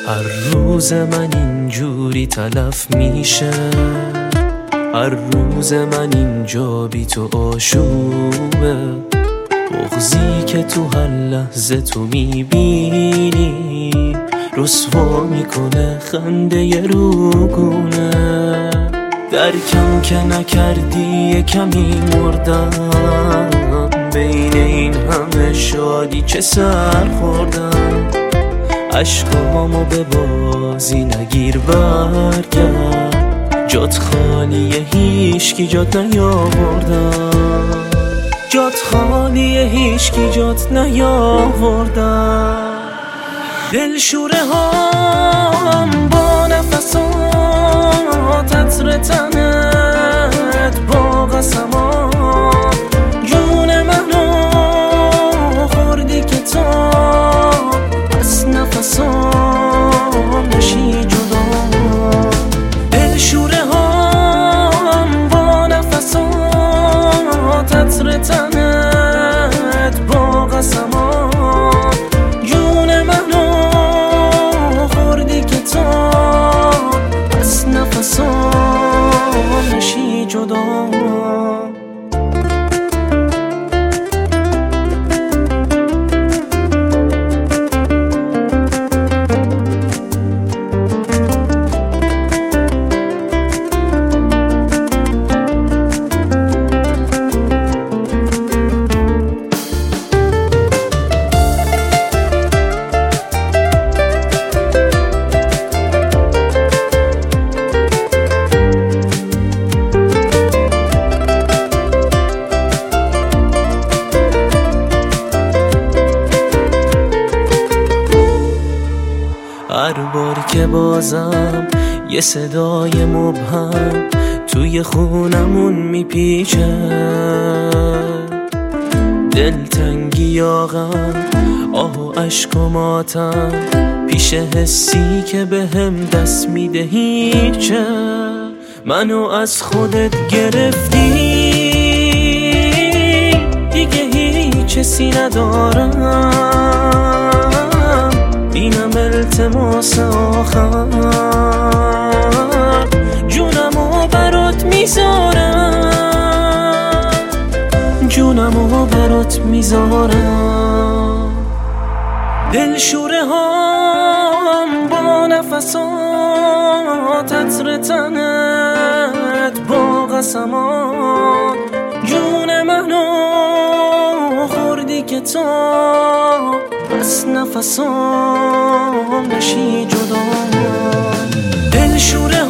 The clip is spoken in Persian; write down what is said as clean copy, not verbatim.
هر روز من اینجوری تلف میشه، هر روز من اینجا بی تو آشوبه. بغضی که تو هر لحظه تو میبینی رسوا میکنه خنده ی روگونه. درکم که نکردی کمی مردم، بین این همه شادی چه سر خوردم. عشقامو به بازی نگیر برگرد، جات خالیه هیچکی جات نیاوردم، جات خالیه هیچکی جات نیاوردم. دلشوره هم با نفسات عطر تنت با قسمات جون منو خوردی که تا از نفسام نشی جدا. دلشوره هم با نفسات عطر تنت با قسمات جون منو خوردی که تا از نفسام نشی جدا. هر بار که بازم یه صدای مبهم توی خونمون میپیچه، دلتنگی یا غم آه و عشق و ماتم پیش حسی که بهم دست میده هیچه. منو از خودت گرفتی دیگه هیچ حسی ندارم، اینم التماس آخر جونمو برات میذارم، جونمو برات میذارم. دلشوره هم با نفسات عطر تنت با قسمات جون منو خوردی که تا از نفسام نشی جدا. دلشوره